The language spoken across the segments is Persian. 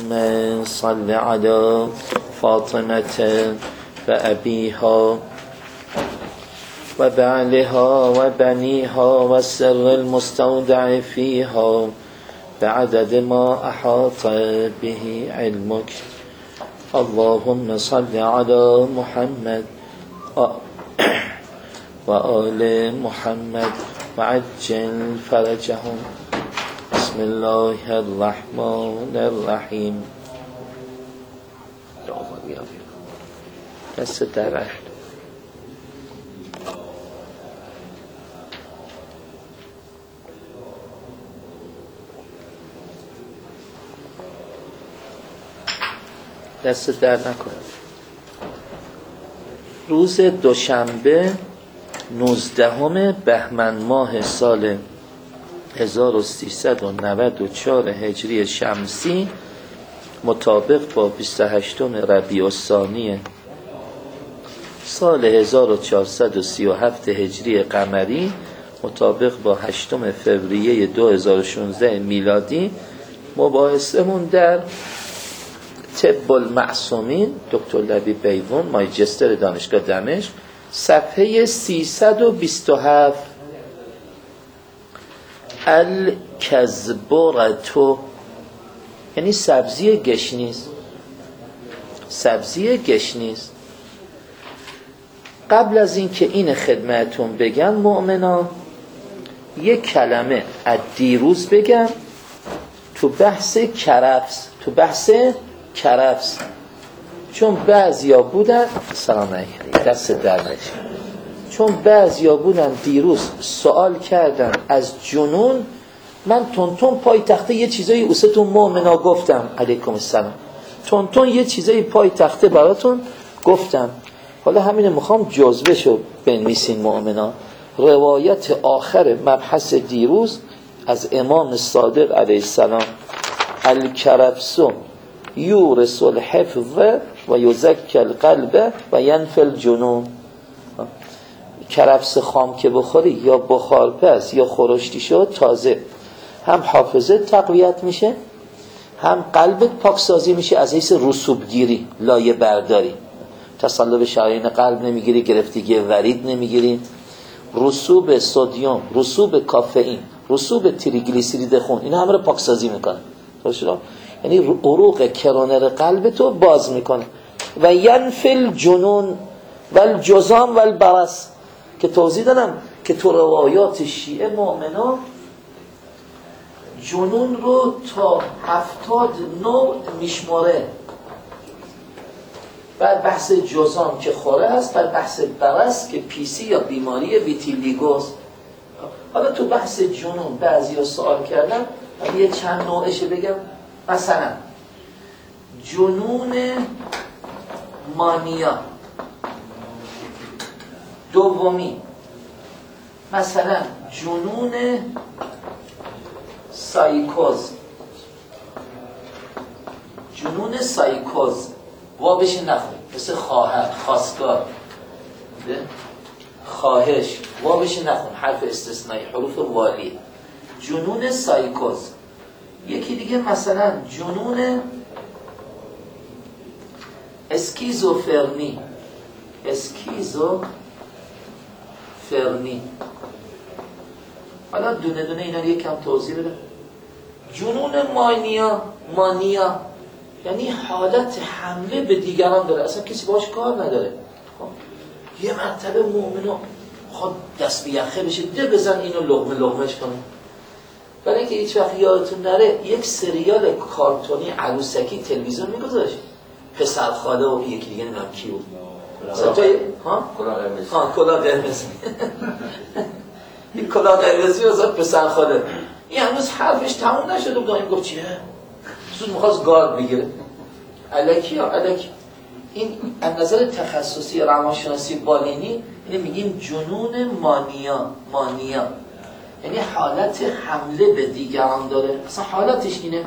اللهم صل على فاطمة وأبيها وبعلها وبنيها والسر المستودع فيها بعدد ما أحاط به علمك. اللهم صل على محمد وآل محمد وعجل فرجهم. بسم الله الرحمن الرحیم. دست درشت دست در نکن. روز دوشنبه 19 بهمن ماه سال 1394 هجری شمسی مطابق با 28 ربیع الثانی سال 1437 هجری قمری مطابق با 8 فوریه 2016 میلادی مباحثمون در طب المعصومین دکتر لبیب بیضون ماجستر دانشگاه دمشق صفحه 327. الکزبرتو یعنی سبزی گشنیز. سبزی گشنیز. قبل از این که این خدمتون بگم مؤمنان یک کلمه از دیروز بگم تو بحث کرفس چون بعضیا بودن سلام علیکم دست در نشه، چون بعضیا بودن دیروز سوال کردن از جنون، من تونتون پای تخته یه چیزایی اوستون مؤمنا گفتم علیکم السلام، تونتون یه چیزایی پای تخته براتون گفتم. حالا همین میخوام جزوهشو بنویسین مؤمنا. روایت آخر مبحث دیروز از امام صادق علیه السلام الکرفسو یورث الحفظ و یزکی القلب و ینفی الجنون. کرفس خام که بخوری یا بخارپز یا خورشتی شد تازه هم حافظه تقویت میشه هم قلبت پاکسازی میشه از حیث رسوبگیری، لایه برداری، تصلب شرايين قلب نمیگیری، گرفتگی ورید نمیگیری، رسوب سدیم، رسوب کافئین، رسوب تریگلیسیرید خون، اینا همه رو پاکسازی میکنه. یعنی عروق کرونر قلبتو باز میکنه. و ینفی الجنون و الجزام و البرص که توضیح دادم که تو روایات شیعه مؤمنان جنون رو تا 70 نوع میشماره. بعد بحث جزام که خوره است، بعد بحث برص که پیسی یا بیماری ویتیلیگوز. حالا تو بحث جنون بعضیا سوال کردن، من یه چند نوعش بگم. مثلا جنون مانیا دومی، مثلا جنون سایکوز، جنون سایکوز وابش نخون مثل خواهر، خواستگار، خواهش وابش نخون، حرف استثنایی، حروف والی. جنون سایکوز. یکی دیگه مثلا جنون اسکیزوفرنی. حالا دونه دونه اینا رو یکم توضیح بده. جنون مانیا یعنی حالت حمله به دیگران داره، اصلا کسی باش کار نداره. یه مرتبه مؤمنو خود دست به یخه بشه، ده بزن اینو لغمش کنه. برای اینکه هیچ وقت یادتون نره یک سریال کارتونی عروسکی تلویزیون میگذاشت، پسرخاله و یکی دیگه نمیدونم کی بود، کلاه قرمز این کلاه قرمزی واسه پسرخاله. این هنوز حرفش تموم نشده بود، این گفت چیه؟ زود میخواست گارد بگیره. الکی این از نظر تخصصی روانشناسی بالینی اینه میگیم جنون مانیا یعنی حالت حمله به دیگران داره، اصلا حالتش اینه.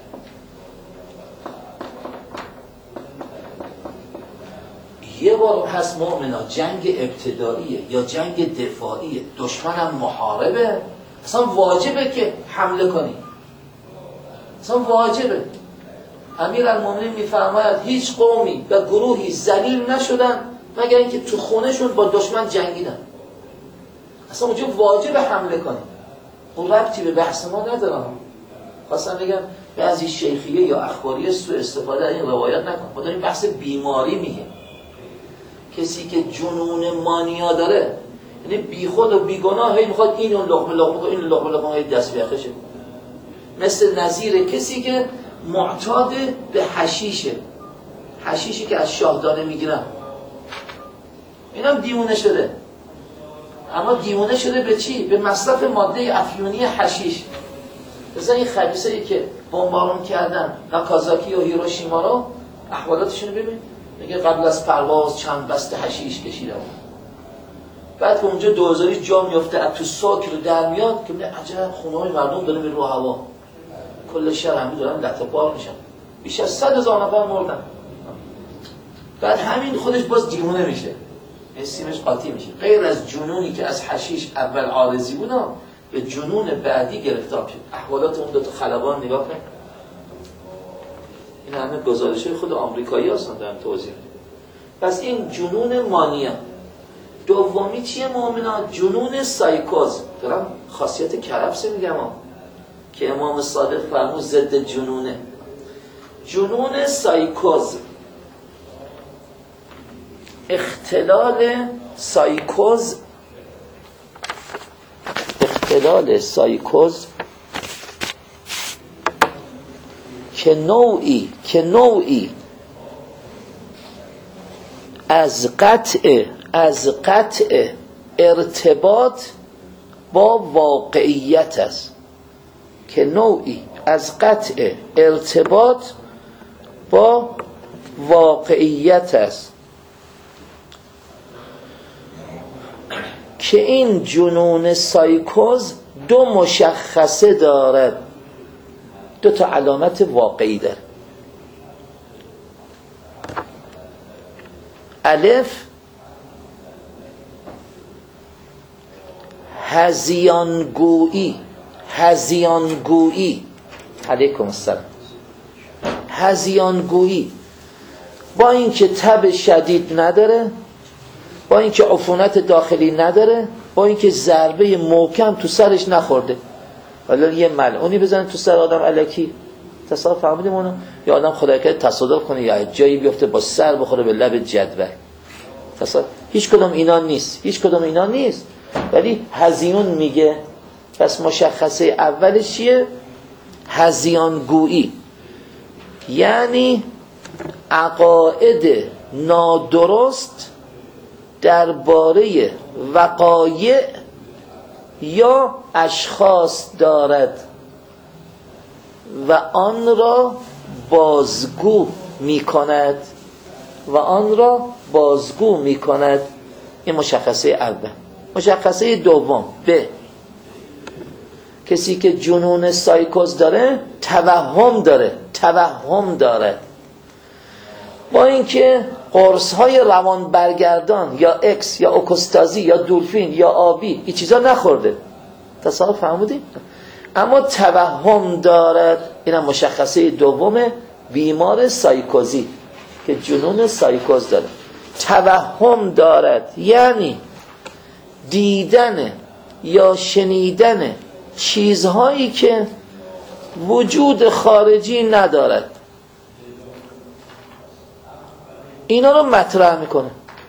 یه بار هست مؤمنا جنگ ابتداییه یا جنگ دفاعیه، دشمنم محاربه، اصلا واجبه که حمله کنی، اصلا واجبه. امیرالمومنین میفرماید هیچ قومی و گروهی ذلیل نشدن مگر اینکه تو خونهشون با دشمن جنگیدن. اصلا اونجا واجب حمله کنیم، اون ربطی به بحث ما ندارم. خواستم بگم بعضی شیخیه یا اخباریه سوء استفاده این روایت نکن. ما داریم بحث بیماری میگه. کسی که جنون مانیا داره، یعنی بی خود و بی گناه، هی میخواد اینو لقمه کنه، این لقمه هی دست بیخشه. مثل نظیر کسی که معتاد به حشیشه، حشیشی که از شاهدانه میگیرن، اینم دیوونه شده. اما دیوونه شده به چی؟ به مصرف ماده افیونی حشیش. مثلا این خبیثه‌ای که بمبارون کردن ناکازاکی و هیروشیما رو، احوالاتشون رو ببین. میگه قبل از پرواز چند بسته حشیش کشیدم. بعد که اونجا دوزاری جا میفته از تو ساک رو در میاد که میگه عجب خونه‌های مردم داره میره رو هوا. کل شهر هم دارن لطه‌پار میشن. بیش از 100,000 نفر مردن. بعد همین خودش باز دیوونه میشه. سیمش قاطی میشه. غیر از جنونی که از حشیش اول عارضی بود، به جنون بعدی گرفتار شد. احوالات اون دو تا خلبان نگاه کن. این همه گزارش‌های خود آمریکایی هستن دارن توضیح میدن. پس این جنون مانیا. دومی چیه مؤمنان؟ جنون سایکوز. دارم خاصیت کرفس میگم که امام صادق فرمود ضد جنونه. جنون سایکوز، اختلال سایکوز که نوعی از قطع ارتباط با واقعیت است، که نوعی از قطع ارتباط با واقعیت است، که این جنون سایکوز دو مشخصه دارد، دو تا علامت واقعی داره. الف، هذیانگویی. علیکم السلام. هذیانگویی، با اینکه تب شدید نداره، با اینکه عفونت داخلی نداره، با اینکه ضربه محکم تو سرش نخورده، حالا یه ملعونی بزنه تو سر آدم الکی، تصادف فهمیدیم اونو، یا آدم خدای کنه تصادف کنه یا جایی بیفته با سر بخوره به لب جدول، تصادف. هیچ کدوم اینا نیست. ولی هذیون میگه. پس مشخصه اولش چیه؟ هذیانگویی، یعنی عقاید نادرست درباره وقایع یا اشخاص دارد و آن را بازگو می کند. این مشخصه اول. مشخصه دوم، ب، کسی که جنون سایکوز داره توهم داره، با اینکه قرص‌های روان برگردان یا اکس یا اوکوستازی یا دولفین یا آبی این چیزا نخورده، تصادف فهمیدید؟ اما توهم دارد. اینم مشخصه دوم بیمار سایکوزی که جنون سایکوز داره. توهم دارد یعنی دیدن یا شنیدن چیزهایی که وجود خارجی ندارد، اینا رو مطرح میکنه.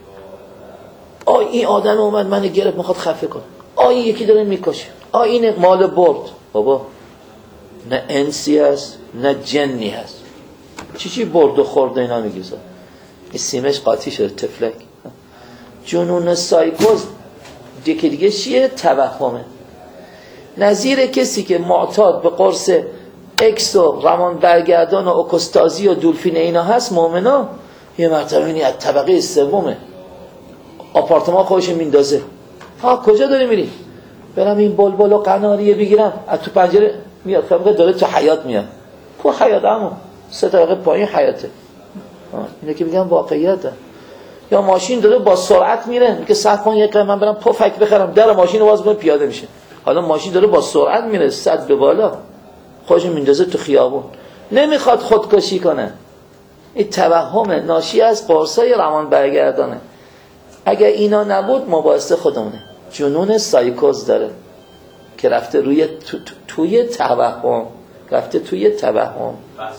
این آدم اومد منو گرفت میخواد خفه کنه، این یکی داره میکشه، این مال برد. بابا نه انسی هست نه جنی هست، چی برد و خورد اینا میگیزه. این سیمش قاطی شده، تفلک. جنون سایکوز دیگه چیه؟ توهمه. نظیر کسی که معتاد به قرص اکس و رمان برگردان و اوکوستازی و دولفین اینا هست، مؤمنا یه مرتبه اینی از طبقه سومه، آپارتمان خودش میندازه. کجا داری میری؟ برم این بلبل و قناریه بگیرم. از تو پنجره میاد، خب داره تو حیات میاد. کو حیات؟ اما 3 دقیقه پایین حیاته. اینه که میگم واقعیته. یا ماشین داره با سرعت میره، میگه صبر کن یک من برم پفک بخرم، در ماشین رو باز کنم پیاده میشه. حالا ماشین داره با سرعت میره 100 به بالا، خودش میندازه تو خیابون. نمیخواد خودکشی کنه. این توهم ناشی از قرصای روان برگردانه. اگر اینا نبود مباحث خودمونه. جنون سایکوز داره که رفته روی توی توهم، رفته توی توهم.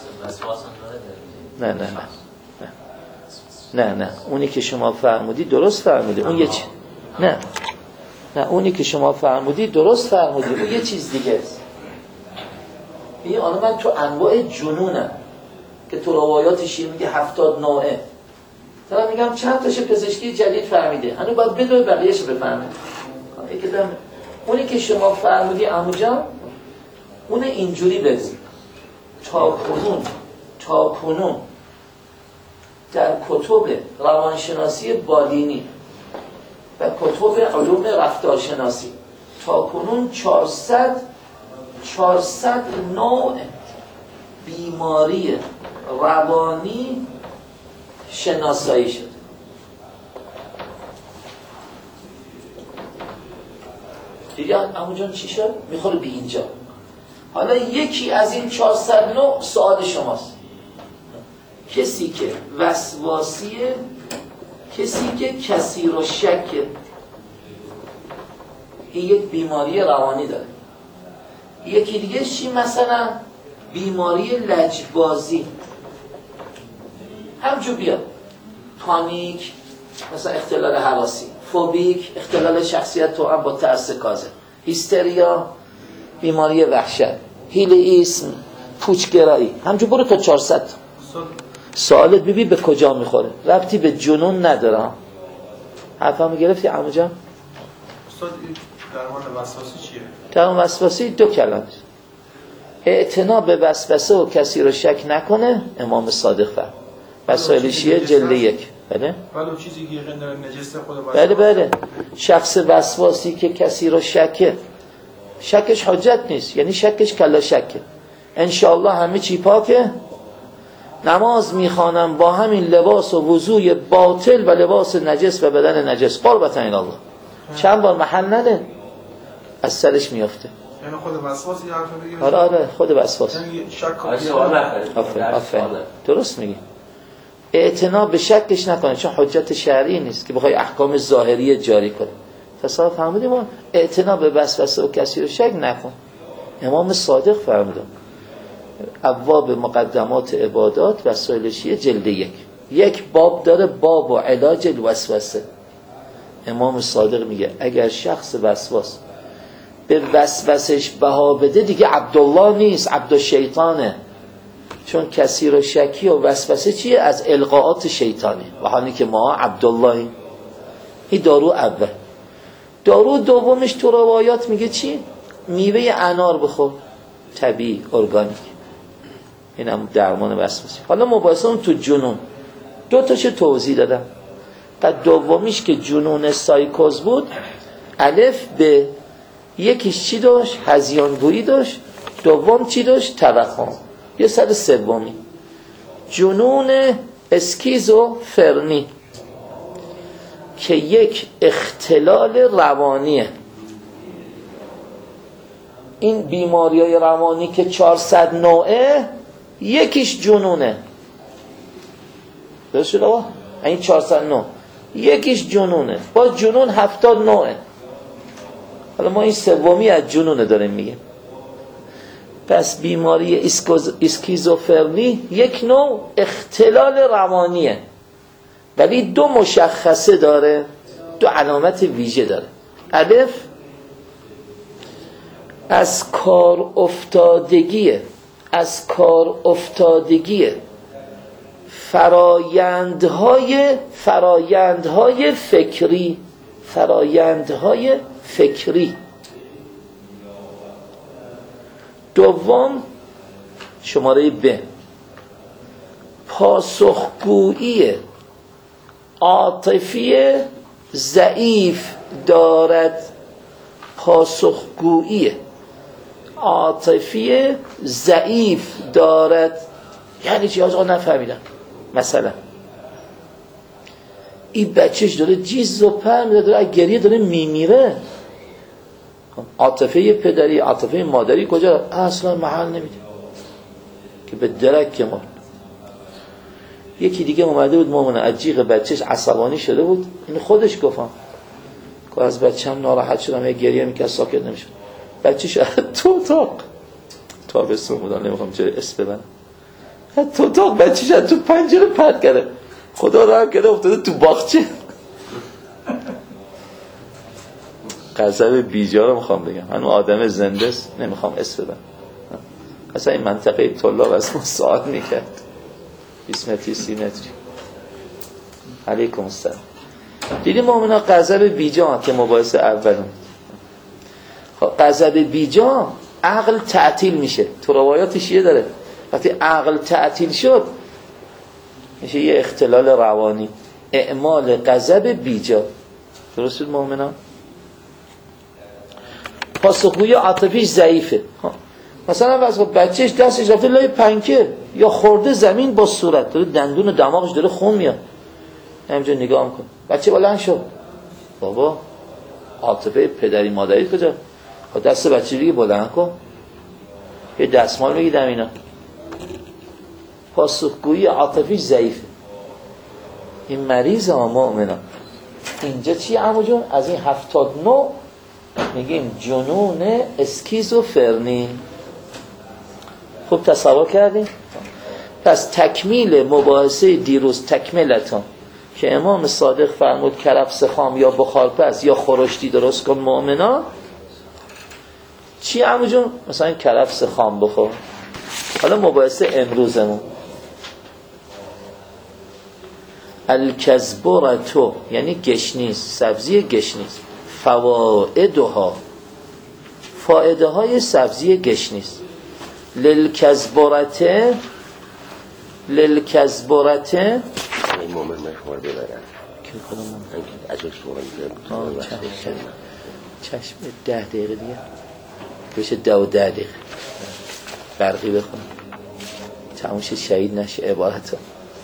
نه اونی که شما فرمودی درست فرمودی، اون یه چیز. نه اونی که شما فرمودی درست فرمودی، اون یه چیز دیگه است. این آن من تو انواع جنونم که تو روایاتش میگه 70 نوعه. دارم میگم چند تاش پزشکی جدید فهمیده، هنوز باید بدوه بقیه‌اش بفهمه. اونی که شما فرمودی عموجان، اون اینجوری بزن. تا کنون در کتب روانشناسی بالینی و کتب علوم رفتارشناسی تا کنون 400 نوع بیماری روانی شناسایی شد. دیگه عمو جان چی شد؟ میخوره به اینجا. حالا یکی از این 400 نوع سوال شماست. کسی که وسواسیه، کسی که کثیر و شکه، این یک بیماری روانی داره. یکی دیگه چی؟ مثلا بیماری لجبازی، همجور بیاد. پانیک، مثلا اختلال هراسی. فوبیک، اختلال شخصیت توأم با ترس کاذب. هیستریا، بیماری وحشت. هیلیسم، پوچگرایی. همجور برو تا 400. سوالت ببین به کجا میخوره، ربطی به جنون نداره. حرفمو گرفتی عمو جان؟ استاد درمان وسواسی چیه؟ درمان وسواسی 2 کلمه: اعتنا به وسوسه و کسی رو شک نکنه. امام صادق فرمود. وسائل شیعه جلد 1. بله؟ ولی چیزی که یقین داره نجس خود وسواس. بله. شخص وسواسی که کسی رو شکه، شکش حجت نیست، یعنی شکش کلا شکه. انشاءالله همه چی پاکه، نماز میخوانم با همین لباس و وضوی باطل و لباس نجس و بدن نجس، قربت این الله. چند بار محل نده از سرش میافته. یعنی خود وسواسی حرف بگیرید؟ آره خود وسواس. یعنی شک آفرین درست میگی. اعتنا به شکش نکنه، چون حجت شرعی نیست که بخوای احکام ظاهری جاری کنه. تصور فهمیدیم ما اعتنا به وسوسه و کسی رو شک نکن. امام صادق فرمود. ابواب مقدمات عبادات وسائل شیعه جلد 1. یک باب داره، باب و علاج الوسوسه. امام صادق میگه اگر شخص وسواس به وسوسش بها بده، دیگه عبدالله نیست، عبدالشیطانه. چون کسی رو شکی و وسوسه چیه؟ از القاءات شیطانی. و حالی که ما عبدالله. این دارو اول. دارو دومش تو روایات میگه چی؟ میوه انار بخور، طبیعی، ارگانیک. اینم درمان وسواسی. حالا مباحثمون تو جنون 2 تاشو توضیح دادم. بعد دومیش که جنون سایکوز بود، الف به یکیش چی داشت؟ هذیانگویی داشت. دوم چی داشت؟ توهم. یه سر سومی جنون اسکیزوفرنی که یک اختلال روانیه. این بیماری‌های روانی که 400 نوعه، یکیش جنونه. درست شد آقا؟ این 400 نوع یکیش جنونه. باز جنون 70 نوعه. حالا ما این سومی از جنونه داریم میگیم. پس بیماری اسکیزوفرنی یک نوع اختلال روانیه، ولی 2 مشخصه داره، 2 علامت ویژه داره. الف از کار افتادگی فرایندهای فکری. دوم شماره ب، پاسخگویی عاطفی ضعیف دارد. پاسخگویی عاطفی ضعیف دارد. یعنی چی؟ آقا نفهمیدم. مثلا این بچهش داره جیز و پر میده، داره گریه، داره میمیره. عاطفه پدری، عاطفه مادری کجا؟ اصلا محل نمیده که به درک ما. یکی دیگه اومده بود مؤمنه، از جیغ بچهش عصبانی شده بود، این خودش گفتم که از بچه‌م ناراحت شدم، یه گریه میکرد ساکت نمیشد، بچه‌ش تو اتاق تابستون بود، نمیخوام چه اسم ببرم، تو اتاق بچه‌ش تو پنجره پرت کرده، خدا رحم کرده افتاده تو باغچه. غضب بیجا رو میخوام بگم، هنو آدم زنده است، نمیخوام اسم ببرم، اصلا این منطقه طلاب از ما سوال میکرد 20 متری 30 متری. علیکم السلام. دیدیم مومنا غضب بیجا که مباحث اولون. خب غضب بیجا عقل تعطیل میشه، تو روایات شیعه داره وقتی عقل تعطیل شد میشه یه اختلال روانی، اعمال غضب بیجا. درست بود مومنا؟ پاسخگویی عاطفیش ضعیفه. مثلا واسه بچهش دستش رفته لای پنکه یا خورده زمین با صورت، داره دندون دماغش داره خون میاد، همینجا نگاه میکنه، بچه بلند شد، بابا عاطفه پدری مادری کجا؟ دست بچه دیگه بلند کن، یه دستمال میگیدم اینا. پاسخگویی عاطفیش ضعیفه، این مریض ها مؤمنا. اینجا چی عمو جون؟ از این 79 میگیم جنون اسکیزوفرنی. خوب تصور کردیم؟ پس تکمیل مباحثه دیروز تکملتان که امام صادق فرمود کرفس خام یا بخارپز یا خورشتی درست کن مؤمنا. چی عمو جون؟ مثلا کرفس خام بخور. حالا مباحثه امروزمون الکزبرتو یعنی گشنیز، سبزی گشنیز، فوائدها، فائده های سبزی گشنیز. للکزبرته این مومن مخوار ببرن که خودمون عجل سوال چشم 10 دقیقه دیگه بشه 10 دقیقه برقی بخونم تموش شهید نشه عبارتو.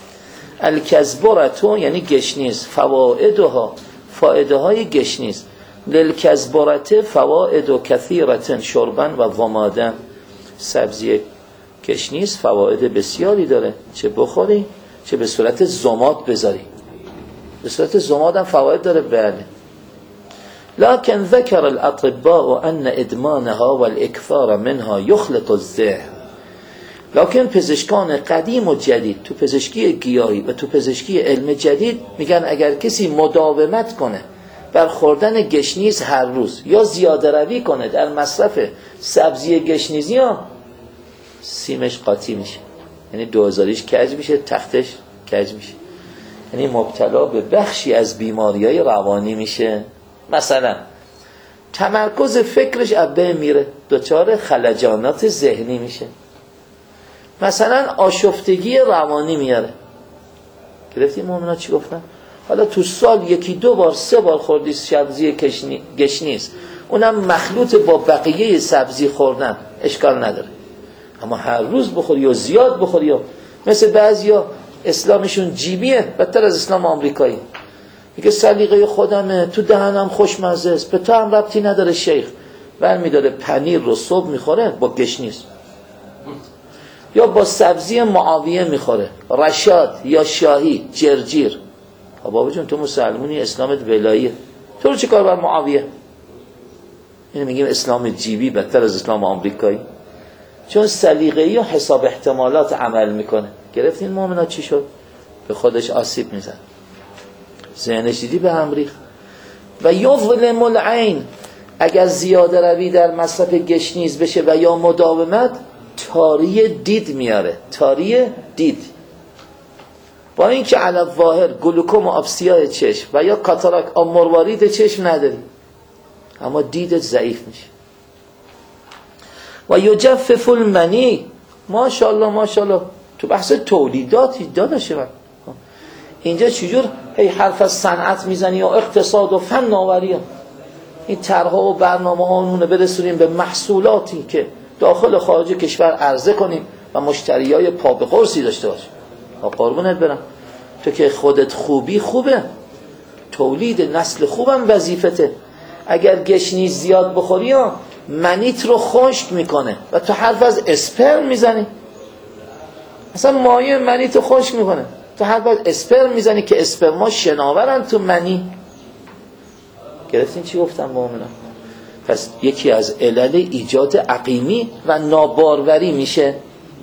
الکزبرتو یعنی گشنیز، فوائدها، فائده های گشنیز. للکزبرته فوائد کثیرة شربن و ضمادن، سبزی گشنیز فواید بسیاری داره، چه بخوری چه به صورت ضماد بذاری، به صورت ضماد هم فواید داره. بله. لكن ذكر الاطباء ان ادمانها والاكثار منها يخلط الذهن. لکن پزشکان قدیم و جدید تو پزشکی گیاهی و تو پزشکی علم جدید میگن اگر کسی مداومت کنه بر خوردن گشنیز هر روز یا زیاده روی کنه در مصرف سبزی گشنیزی ها، سیمش قاطی میشه، یعنی دوزاریش کج میشه، تختش کج میشه، یعنی مبتلا به بخشی از بیماریهای روانی میشه. مثلا تمرکز فکرش از بین میره، دچار خلجانات ذهنی میشه، مثلا آشفتگی روانی میاره. گرفتیم مومنا چی گفتن؟ حالا تو سال 1-2 بار 3 بار خوردی سبزی گشنیز، اونم مخلوط با بقیه سبزی خوردن، اشکال نداره، اما هر روز بخوری یا زیاد بخوری، یا مثل بعضیا اسلامشون جیبیه بدتر از اسلام آمریکایی، میگه سلیقه خودمه، تو دهنم خوشمزه است، به تو هم ربطی نداره شیخ، برمی داره پنیر رو صبح میخوره با گشنیز، یا با سبزی معاویه میخوره، رشاد یا شاهی، جرجیر. بابا جون تو مسلمونی، اسلامت ولاییه، تو رو چه کار بر معاویه؟ اینو میگیم اسلام جیبی بدتر از اسلام آمریکایی، چون سلیقه‌ای و حساب احتمالات عمل میکنه. گرفتین مومنا چی شد؟ به خودش آسیب میزن، ذهنش دیدی به هم ریخت. و یظلم العین، اگر زیاده روی در مصرف گشنیز بشه و یا مداومت، تاری دید میاره، تاری دید. با اینکه علی الظاهر گلوکوم آب سیاه چشم و یا کاتاراک آب مروارید چشم نداری، اما دیدت ضعیف میشه. و یجفف المنی، ماشاءالله ماشاءالله، تو بحث تولیداتی داداشه من اینجا چجور هی حرف از صنعت میزنی یا اقتصاد و فناوری، این طرح‌ها و برنامه‌ها اونو برسونیم به محصولاتی که داخل خارج کشور عرضه کنیم و مشتریای پا به قرصی داشته باشیم. قربونت برم، تو که خودت خوبی خوبه، تولید نسل خوبم وظیفته. اگر گشنیز زیاد بخوری منیت رو خشک میکنه و تو حرف از اسپرم میزنی. مثلا مایع منی تو خشک میکنه، تو هر وقت اسپرم میزنی که اسپرما شناورن تو منی. گرفتین چی گفتم با اونا؟ پس یکی از علل ایجاد عقیمی و ناباروری میشه.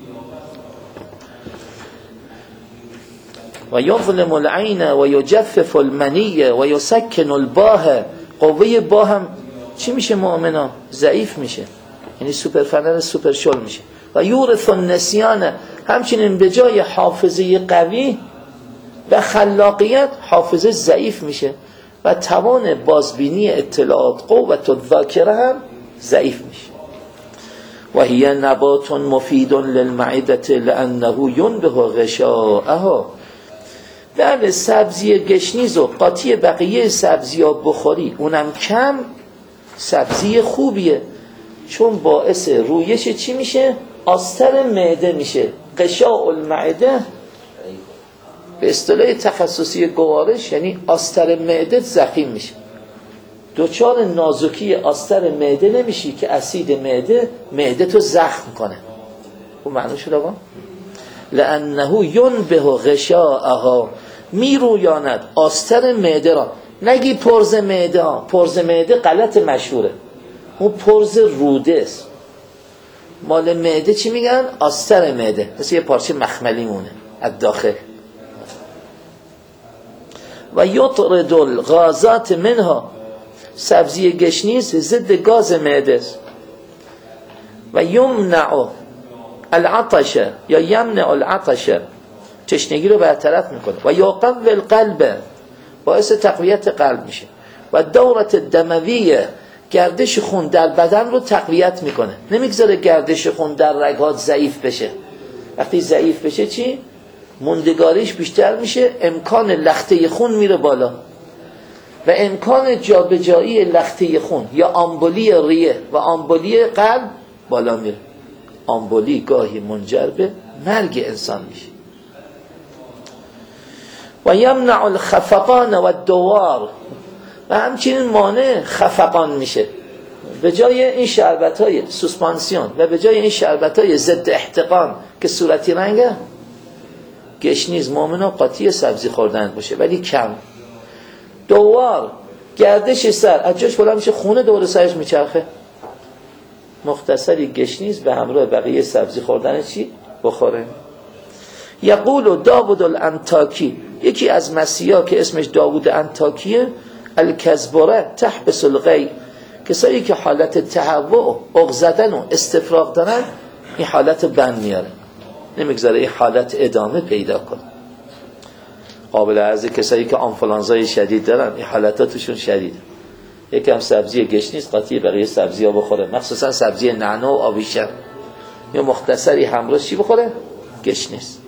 و یظلم العین و یجفف المنی و یسکن الباه. قوه با هم چی میشه؟ مؤمنا ضعیف میشه، یعنی سوپرفنر سوپرشل میشه. و یورث النسیان، همچنین به جای حافظه قوی و خلاقیت حافظه ضعیف میشه و توان بازبینی اطلاعات قوت الذاکره هم ضعیف میشه. و هی نبات مفید للمعده لانه ینبه غشاءها. در سبزی گشنیز و قاطی بقیه سبزی ها بخوری، اونم کم، سبزی خوبیه، چون باعث رویش چی میشه؟ آستر معده میشه. غشاء المعده به اصطلاح تخصصی گوارش یعنی آستر معده ضخیم میشه. دوچار نازکی آستر معده نمیشی که اسید معده تو زخم کنه. اون معنی شد آقا؟ لانه ینبه غشاءها، میرویاند آستر معده را. نگی پرز معده ها، پرز معده غلط مشهوره، اون پرز روده است. مال معده چی میگن؟ آستر معده، مثل یه پارچه مخملی مونه از داخل. و یطرد الغازات منها، سبزی گشنیز ضد گاز معده است. و یمنع العطش یا یمنع العطش، تشنگی رو برطرف میکنه. و یقوی القلب، باعث تقویت قلب میشه. و دورت دمویه، گردش خون در بدن رو تقویت میکنه، نمیگذاره گردش خون در رگات ضعیف بشه. وقتی ضعیف بشه چی؟ موندگاریش بیشتر میشه، امکان لخته خون میره بالا و امکان جابجایی لخته خون یا آمبولی ریه و آمبولی قلب بالا میره. آمبولی گاهی منجر به مرگ انسان میشه. و یمنع الخفقان و الدوار، و همچنین مانع خفقان میشه. به جای این شربت‌های سوسپانسیون و به جای این شربت‌های ضد احتقان که صورتی رنگه، گشنیز مؤمنا قاطی سبزی خوردن باشه ولی کم. دوار، گردش سر از جاش بلند میشه، خونه دور سرش میچرخه. مختصری گشنیز به همراه بقیه سبزی خوردن چی؟ بخوره. یقول داوود الانتاکی، یکی از مسیحا که اسمش داوود انتاکیه، الکزبره تحبس الغی، کسایی که حالت تهوع، عق زدن و استفراغ دارن، این حالت بند میاره، نمیگذاره این حالت ادامه پیدا کنه. قابل عرضه کسایی که آنفولانزای شدید دارن، این حالتاتشون شدیده. یکم سبزی گشنیز قاطی بقیه سبزی ها بخوره، مخصوصا سبزی نعنا و آویشن، یا مختصری همراز چی بخوره؟ گشنیز.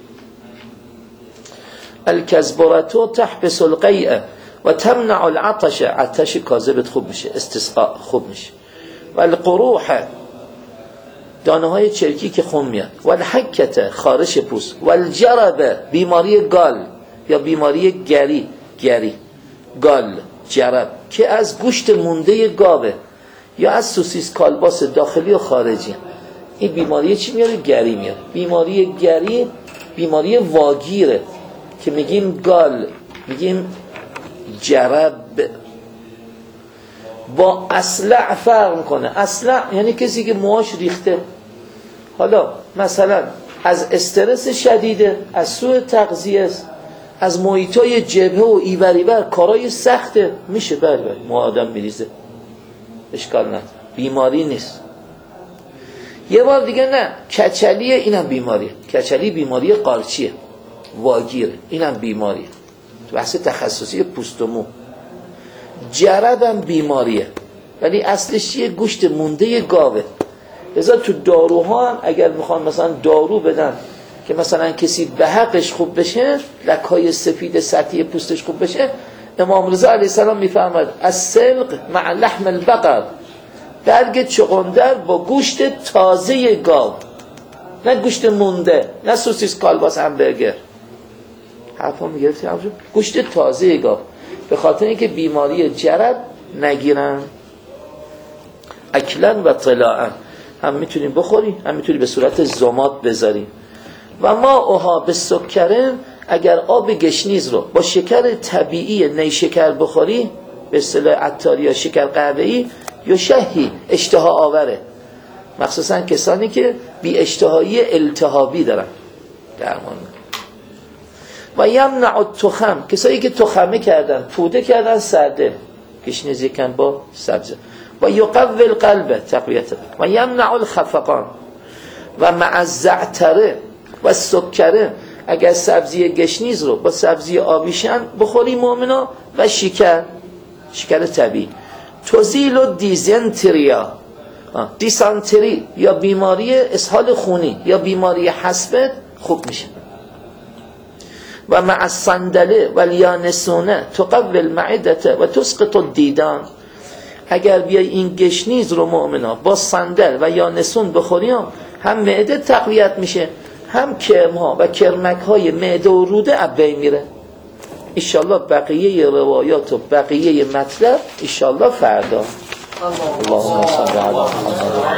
الکزبرتو تحبس القیء و تمنع العطش، عطش کاذبت خوب میشه، استسقاء خوب میشه. و القروح، دانه های چرکی که خون میاد. و الحکت، خارش پوست. و الجرب، بیماری گال یا بیماری گری گال، جرب که از گوشت مونده گاوه یا از سوسیس کالباس داخلی و خارجی. این بیماری چی میاره؟ گری میاره. بیماری گری بیماری واگیره که میگیم گال، میگیم جرب. با اصلع فرق میکنه. اصلع یعنی کسی که موهاش ریخته، حالا مثلا از استرس شدیده، از سوء تغذیه، از محیطای جبهه و ایوریبر، کارای سخته، میشه بله موه آدم میریزه، اشکال نداره، بیماری نیست. یه بار دیگه نه، کچلیه، اینم بیماریه. کچلی بیماری قارچیه، واگیره، اینم بیماریه، تو بحث تخصصی پوست و مو. جربم بیماریه ولی اصلش چیه؟ گوشت مونده گاوه. لذا تو داروها هم اگر میخوان مثلا دارو بدن که مثلا کسی به حقش خوب بشه، لکهای سفید سطحی پوستش خوب بشه، امام رضا علیه السلام میفرماد السلق مع لحم البقر، برگ چغندر با گوشت تازه گاو، نه گوشت مونده، نه سوسیس کالباس همبرگر. حرفا میگرفتی همچون گوشت تازه گاو، به خاطر اینکه بیماری جرب نگیرن. اکلن و طلاعن، هم میتونیم بخوری، هم میتونی به صورت زماد بذاری. و ما اوها به سکرن، اگر آب گشنیز رو با شکر طبیعی نیشکر بخوری، به اصطلاح عطاری یا شکر قهوه‌ای، یا شهی اشتها آوره، مخصوصا کسانی که بی اشتهایی التهابی دارن درمان. و یمنع التخم، کسایی که تخمه کردن، پوده کردن سرده، گشنیز یکن با سبزه. و یقوی القلب، تقویت. و یمنع الخفقان. و مع الزعتره و سکره، اگر سبزی گشنیز رو با سبزی آبیشن بخوری مؤمنا، و شکر طبیعی، تزیل و دیزنتریا، دیسانتری یا بیماری اسهال خونی یا بیماری حصبت خوب میشه. و مع الصندله و الیانسونه تقوی المعده و تسقط الدیدان، اگر بیای این گشنیز رو مؤمنا با صندل و یانسون بخوریم، هم معده تقویت میشه، هم کرمها و کرمکهای معده و روده ابی میره. انشالله بقیه روایات و بقیه مطلب انشالله فردا. اللهم صل علی محمد.